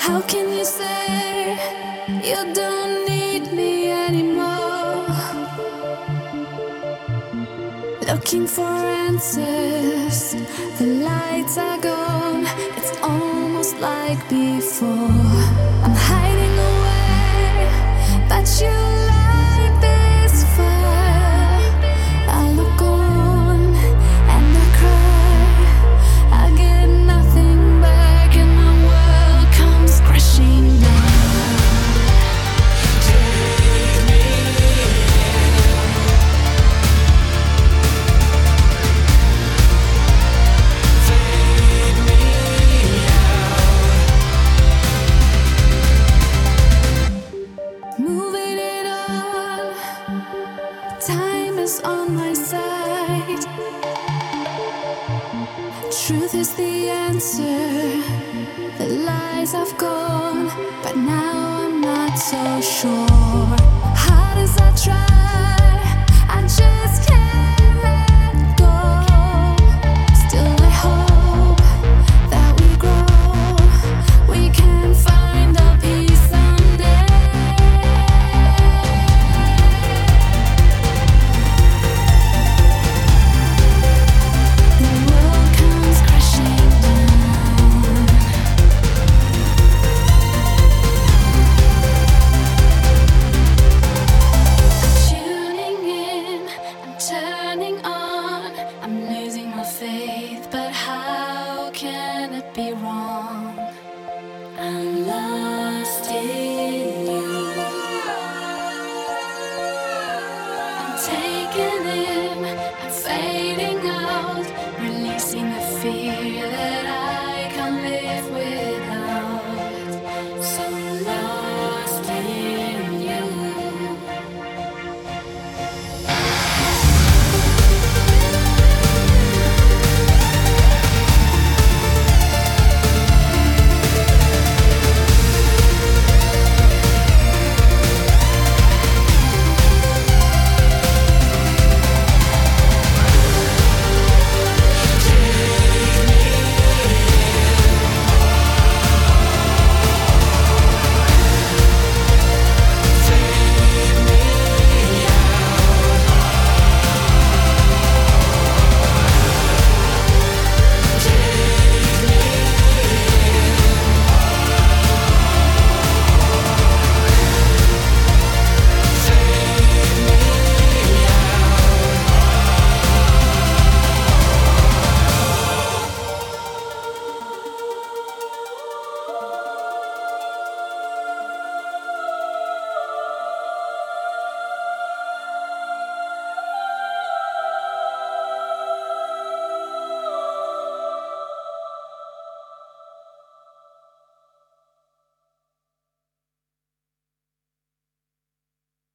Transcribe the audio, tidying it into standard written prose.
How can you say you don't need me anymore? Looking for answers, the lights are gone. It's almost like before. I'm hiding away, but you light this fire. I look on and I cry. I get nothing back, and my world comes crashing down. Take me fade me out. Moving it on, time is on my side. Truth is the answer. The lies have gone, but now I'm not so sure. Hard as I try, I just can't let go. Still I hope that we grow. We can find a peace someday. The world comes crashing down. Tuning in, I'm turning on. I'm losing my faith, but how can it be wrong? I'm lost in you. I'm taking in, I'm fading out, releasing the fear that I can't live without.